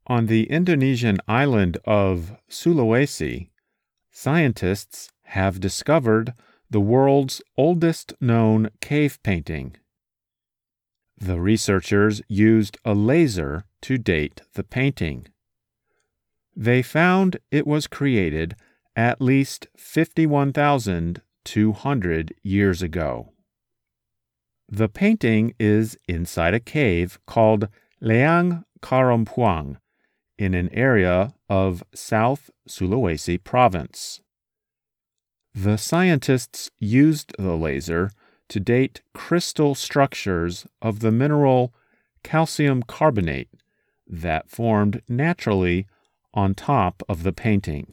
On the Indonesian island of Sulawesi, scientists have discovered the world's oldest known cave painting. The researchers used a laser to date the painting. They found it was created at least 51,200 years ago. The painting is inside a cave called Leang Karampuang in an area of South Sulawesi province. The scientists used the laser to date crystal structures of the mineral calcium carbonate that formed naturally on top of the painting.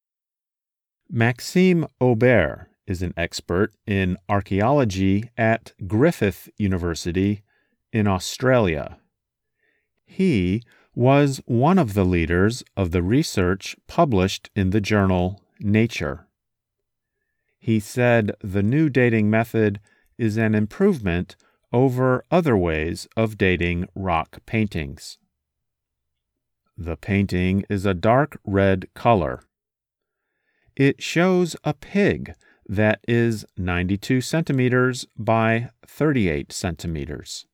Maxime Aubert is an expert in archaeology at Griffith University in Australia. He was one of the leaders of the research published in the journal Nature. He said the new dating method is an improvement over other ways of dating rock paintings. The painting is a dark red color. It shows a pig that is 92 centimeters by 38 centimeters.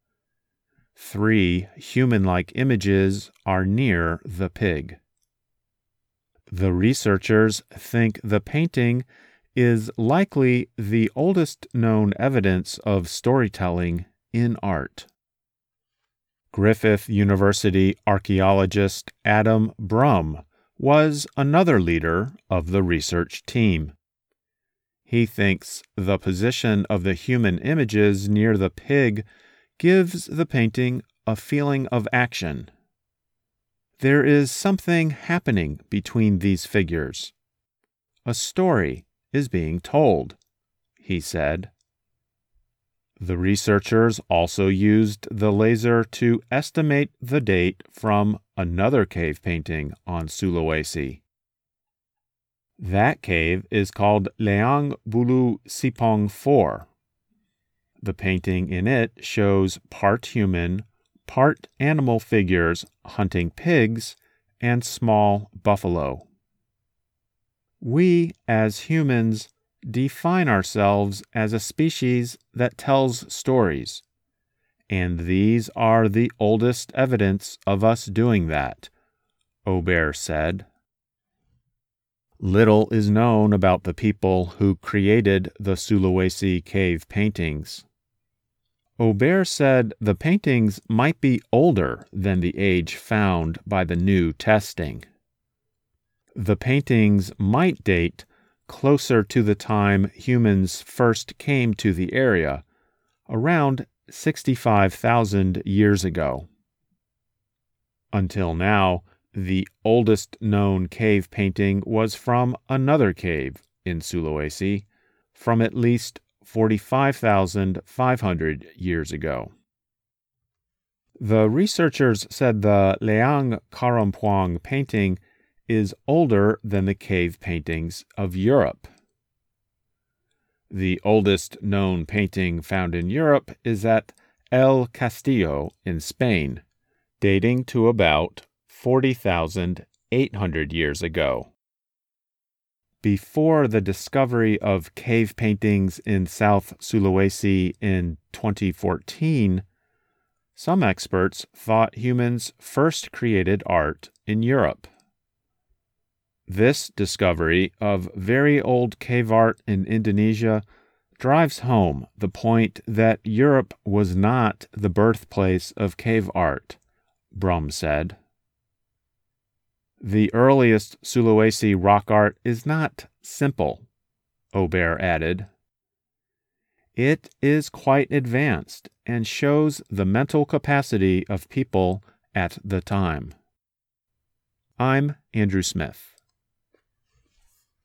3 human-like images are near the pig. The researchers think the painting is likely the oldest known evidence of storytelling in art. Griffith University archaeologist Adam Brum was another leader of the research team. He thinks the position of the human images near the pig gives the painting a feeling of action. There is something happening between these figures. A story is being told, he said. The researchers also used the laser to estimate the date from another cave painting on Sulawesi. That cave is called Leang Bulu Sipong 4. The painting in it shows part human, part animal figures hunting pigs and small buffalo. We, as humans, define ourselves as a species that tells stories, and these are the oldest evidence of us doing that, Aubert said. Little is known about the people who created the Sulawesi cave paintings. Aubert said the paintings might be older than the age found by the new testing. The paintings might date closer to the time humans first came to the area, around 65,000 years ago. Until now, the oldest known cave painting was from another cave in Sulawesi, from at least 45,500 years ago. The researchers said the Leang Karampuang painting is older than the cave paintings of Europe. The oldest known painting found in Europe is at El Castillo in Spain, dating to about 40,800 years ago. Before the discovery of cave paintings in South Sulawesi in 2014, some experts thought humans first created art in Europe. This discovery of very old cave art in Indonesia drives home the point that Europe was not the birthplace of cave art, Brum said. The earliest Sulawesi rock art is not simple, Aubert added. It is quite advanced and shows the mental capacity of people at the time. I'm Andrew Smith.